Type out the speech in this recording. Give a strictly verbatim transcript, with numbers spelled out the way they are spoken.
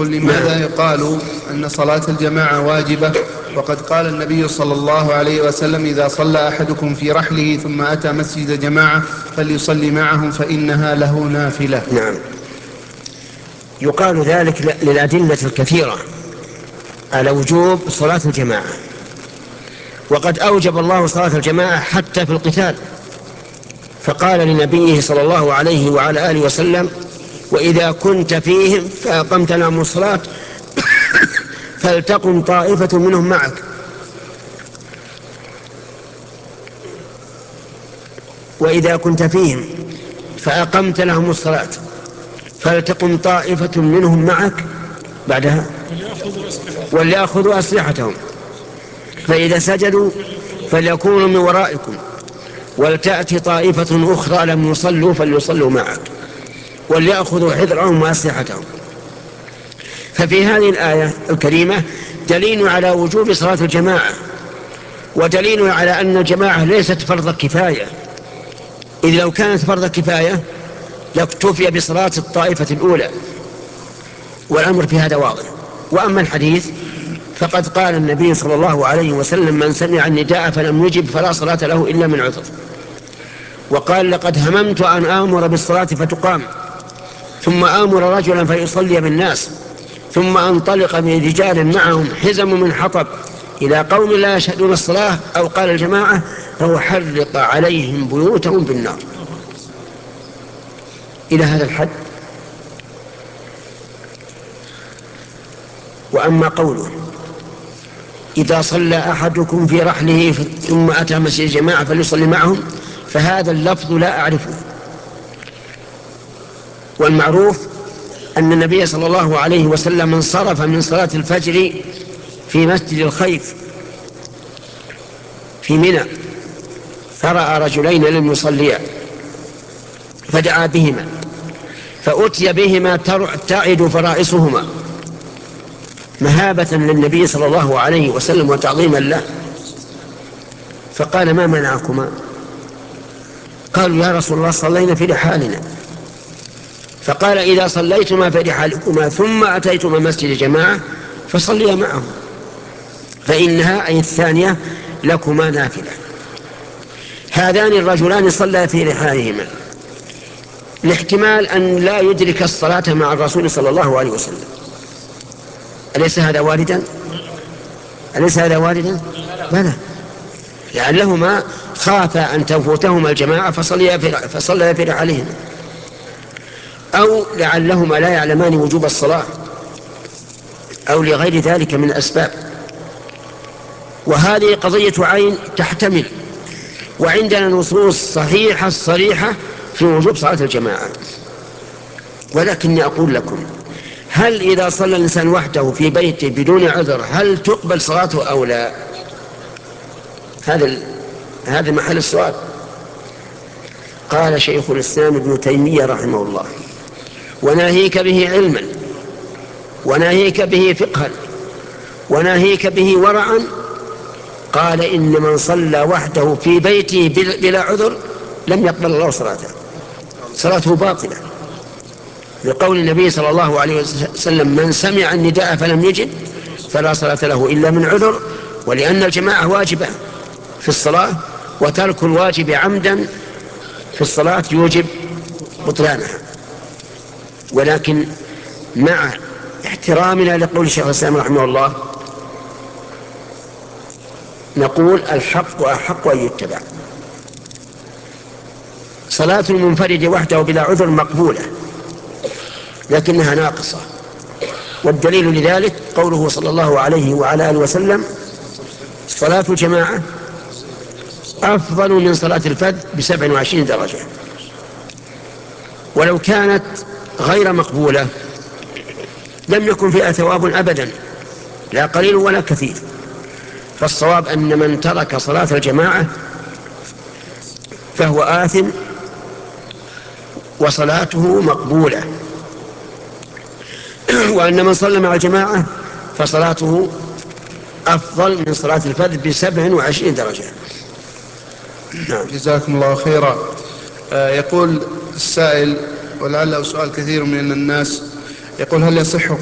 يقول لماذا يقال أن صلاة الجماعة واجبة وقد قال النبي صلى الله عليه وسلم إذا صلى أحدكم في رحله ثم أتى مسجد جماعة فليصلي معهم فإنها له نافلة؟ نعم، يقال ذلك للأدلة الكثيرة على وجوب صلاة الجماعة، وقد أوجب الله صلاة الجماعة حتى في القتال، فقال لنبيه صلى الله عليه وعلى آله وسلم: وإذا كنت فيهم فأقمت لهم الصلاة فلتقم طائفة منهم معك. وإذا كنت فيهم فأقمت لهم الصلاة فلتقم طائفة منهم معك بعدها وليأخذوا أسلحتهم فإذا سجدوا فليكونوا من ورائكم ولتأتي طائفة أخرى لم يصلوا فليصلوا معك وليأخذوا حذرهم وأسلحتهم. ففي هذه الآية الكريمة دليل على وجوب صلاة الجماعة، ودليل على أن الجماعة ليست فرض كفاية، إذ لو كانت فرض كفاية لاكتفي بصلاة الطائفة الأولى، والأمر في هذا واضح. وأما الحديث فقد قال النبي صلى الله عليه وسلم: من سمع النداء فلم يجب فلا صلاة له إلا من عذر. وقال: لقد هممت أن آمر بالصلاة فتقام ثم آمر رجلا فيصلي بالناس ثم أنطلق من رجال معهم حزم من حطب إلى قوم لا يشهدون الصلاة، أو قال الجماعة: فأحرق عليهم بيوتهم بالنار. إلى هذا الحد. وأما قوله: إذا صلى أحدكم في رحله ثم أتى مسجد الجماعة فليصلي معهم، فهذا اللفظ لا أعرفه. والمعروف أن النبي صلى الله عليه وسلم انصرف من صلاة الفجر في مسجد الخيف في منى، فرأى رجلين لم يصليا فدعا بهما، فأتي بهما تعد فرائصهما مهابة للنبي صلى الله عليه وسلم وتعظيما له، فقال: ما منعكما؟ قالوا: يا رسول الله صلينا في رحالنا. فقال: إذا صليتما في رحالكما ثم أتيتما مسجد جماعة فصليا معهم، فإنها أي الثانية لكما نافلة. هذان الرجلان صلى في رحالهما لاحتمال أن لا يدرك الصلاة مع الرسول صلى الله عليه وسلم. أليس هذا واردا؟ أليس هذا واردا؟ بلى، لعلهما خافا أن تفوتهما الجماعة فصليا في, فصليا في رحالهما، أو لعلهما لا يعلمان وجوب الصلاة، أو لغير ذلك من الأسباب. وهذه قضية عين تحتمل، وعندنا نصوص صحيحة صريحة في وجوب صلاة الجماعة. ولكني أقول لكم: هل إذا صلى الإنسان وحده في بيته بدون عذر هل تقبل صلاته أو لا؟ هذا هذا محل السؤال. قال شيخ الإسلام ابن تيمية رحمه الله: وناهيك به علما، وناهيك به فقها، وناهيك به ورعا. قال: إن من صلى وحده في بيته بلا عذر لم يقبل الله صلاته، صلاته باطلة، لقول النبي صلى الله عليه وسلم: من سمع النداء فلم يجب فلا صلاة له إلا من عذر. ولأن الجماعة واجبة في الصلاة، وترك الواجب عمدا في الصلاة يوجب بطلانها. ولكن مع احترامنا لقول الشيخ الإسلام رحمه الله نقول: الحق أحق أن يتبع. صلاة المنفرد وحده بلا عذر مقبولة لكنها ناقصة، والدليل لذلك قوله صلى الله عليه وعلى آله وسلم: صلاة الجماعة أفضل من صلاة الفرد بسبع وعشرين درجة. ولو كانت غير مقبولة لم يكن فيها ثواب أبدا، لا قليل ولا كثير. فالصواب أن من ترك صلاة الجماعة فهو آثم وصلاته مقبولة، وأن من صلى مع الجماعة فصلاته أفضل من صلاة الفرد بسبع وعشرين درجة. نعم. جزاكم الله خيرا. آه يقول السائل، ولعله سؤال كثير من الناس، يقول: هل يصح